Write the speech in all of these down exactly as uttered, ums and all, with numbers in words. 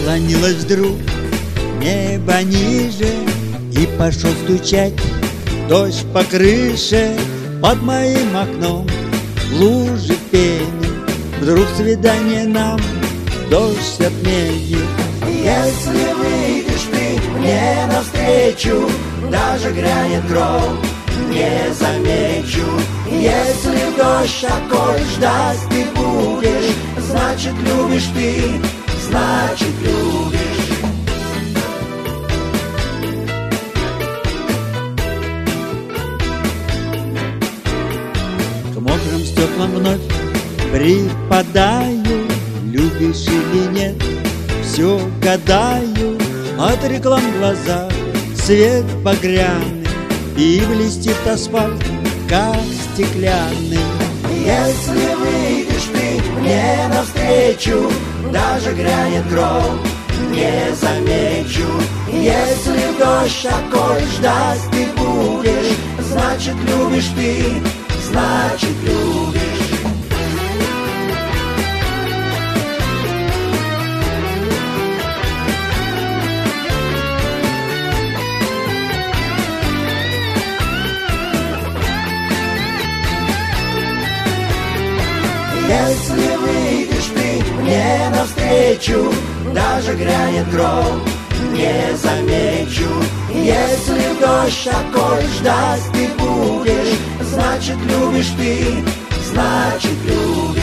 Наклонилось вдруг небо ниже, и пошел стучать дождь по крыше. Под моим окном лужи пени, вдруг свидание нам дождь отменит. Если выйдешь ты мне навстречу, даже грянет гром, не замечу. Если дождь такой ждать ты будешь, значит любишь ты, значит любишь. К мокрым стеклам вновь припадаю, любишь или нет, все гадаю. От реклам в глазах свет багряный, и блестит асфальт, как стеклянный. Если выйдешь ты мне навстречу, даже грянет гром, не замечу. Если дождь такой ждать ты будешь, значит любишь ты, значит любишь. Если выйдешь ты мне навстречу, даже грянет гром, не замечу. Если дождь такой ждать ты будешь, значит любишь ты, значит любишь.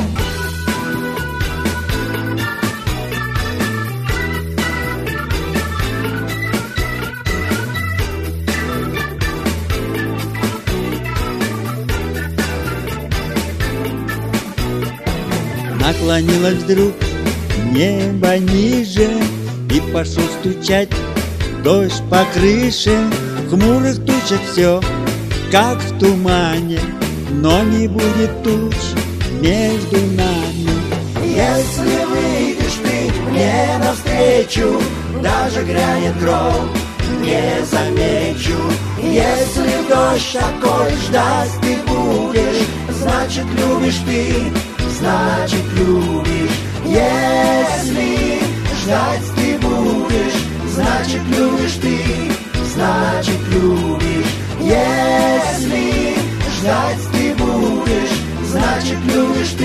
Наклонилось вдруг небо ниже, и пошел стучать дождь по крыше. В хмурых тучах все, как в тумане, но не будет туч между нами. Если выйдешь ты мне навстречу, даже грянет гром, не замечу. Если дождь такой ждать ты будешь, значит любишь ты, значит любишь. Если ждать ты будешь, значит любишь ты, значит любишь. Если ждать ты будешь, значит любишь ты.